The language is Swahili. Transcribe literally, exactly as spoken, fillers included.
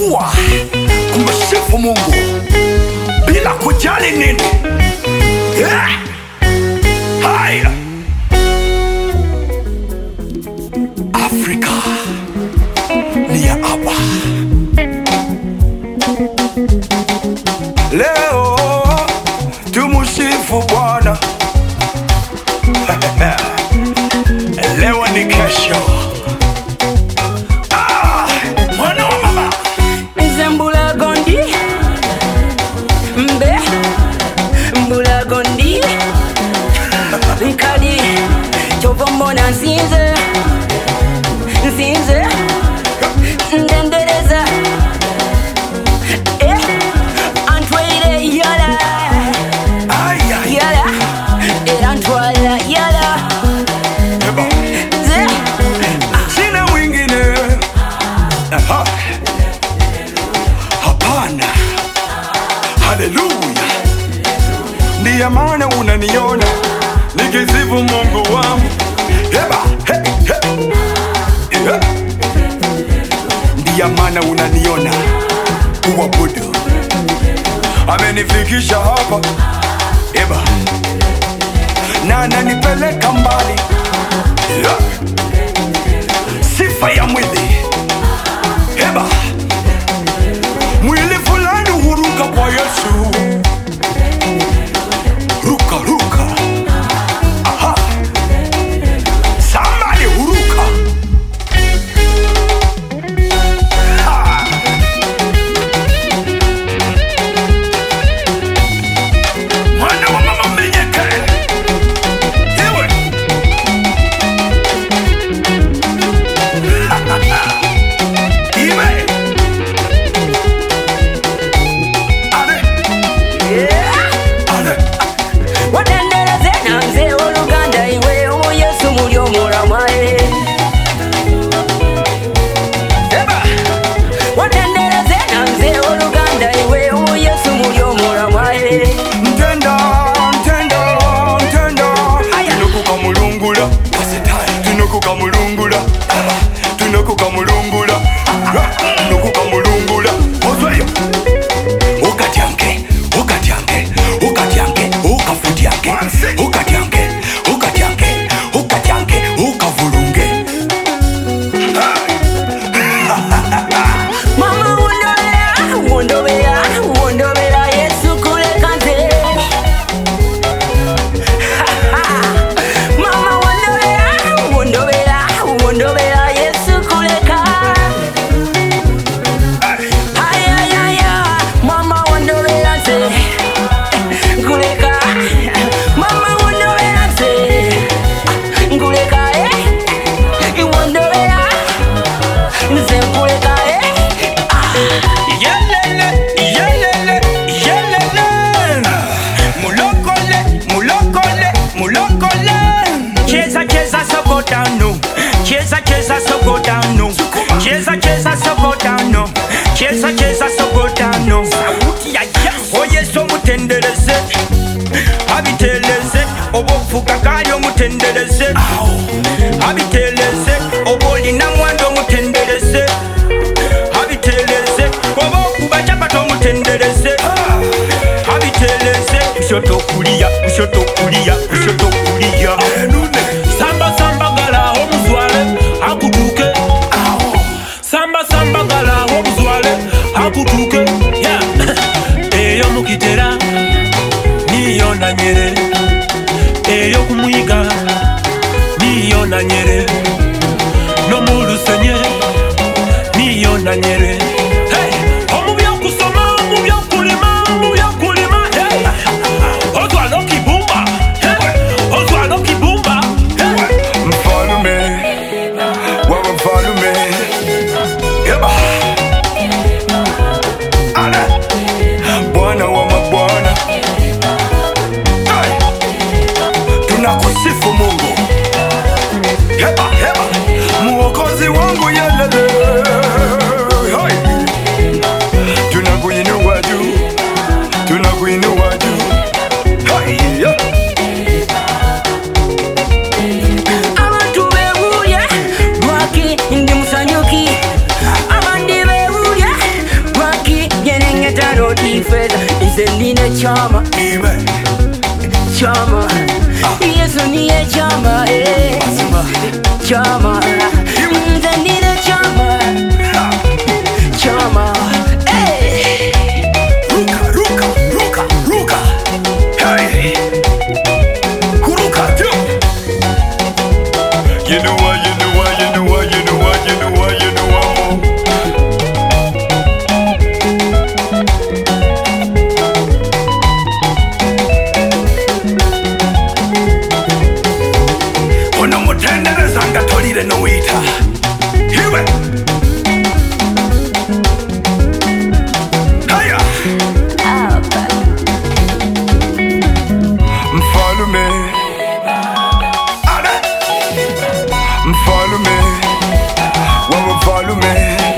kuamua kumsifu Mungu bila kujali nini. Yeah. Haya, Afrika ni ya hapa. Leo tumusifu Bwana. Leo ni kesho. Ah, mwana wa mama Zembula gondi Mbe Mbula gondi Nkali Chovo mbona nsinze Nsinze Ndendereza Eh Antwaile yala Aya Yala Eh Antwala yala Eba Ze Sina wengine. Aha. Hapana. Haleluya. Ndiye maana unaniona nikisifu Mungu wangu. Eba he he yeah. Ndiye maana unaniona kuabudu. Amenifikisha hapa. Eba na ananipeleka mbali. Yeah. Sifa ya mwili. Eba mwili fulani huruka kwa Yesu. Ruka ruka. Aha. Somebody huruka. Ha. Mwana wa mama mmenyeke. Iwe Iwe Ale Ale Watendereze na mzee oluganda iwe omu Yesu muli omulamwae. Eba Watendereze na mzee oluganda iwe omu Yesu muli omulamwae. Ntenda Ntenda Ntenda Tunokuka mulungula Tunokuka mulungula Tunokuka mulungula Tunokuka mulungula Ozweyo Ukatyanke Ukatyanke Ukatyanke Ukafutyanke Ukatyanke Ukatyanke Ukatyanke Ukavulunge. Mama wondobera, wondobera, wondobera Yesu kuleka nze. Mama wondobera, wondobera, wondobera Yesu kuleka. Ayayaya, mama wondobera nze. Kuleka. Mama wondobera nze. Kuleka eh. Wondobera. Nze kuleka eh. Yelele, yelele, yelele. Mulokole, mulokole, mulokole. Cheza cheza so go down no. Cheza cheza so go down no. Cheza cheza so go down no. Cheza cheza so go down no. Sauti ya Yesu. Oye so mutendereze. Abiteleze obofuka kayo mutendereze. Abiteleze obolina mwando mutendereze. Abiteleze obokuba chapato mutendereze. Abiteleze kushoto kulia, kushoto kulia, kushoto kulia. Samba samba gala omuzwale akutuke. Samba samba gala omuzwale akutuke. Yeah. Eyo mukitera niyo nanyere. Eyo kumwiga niyo nanyere. No mulusenye niyo nanyere. Hey, omubyo kusoma, omubyo kulima, omubyo kulima. Hey. Ozwalo kibumba. Hey. Ozwalo kibumba. Hey. Mfalume Wewe mfalume. Eba Ale Bwana wa mabwana. Ay. Tunakusifu Mungu. Eba eba Mwokozi wangu yelele. Hai. Tunakuinua juu. Tunakuinua juu. Hai. Yeah. Abantu bewuya mwaki ndi musanyuki. Abandi bewuya chama nze ndine chama chama hey. Ruka, ruka, ruka, ruka. Hey. Ruka, yo. You know what, you know what, you know what, you know what, you know what, you know what. Ono mutendereza nga tolire nowita. Hiwe. Haya. Mfalume. Ale. Mfalume. Wa mfalume.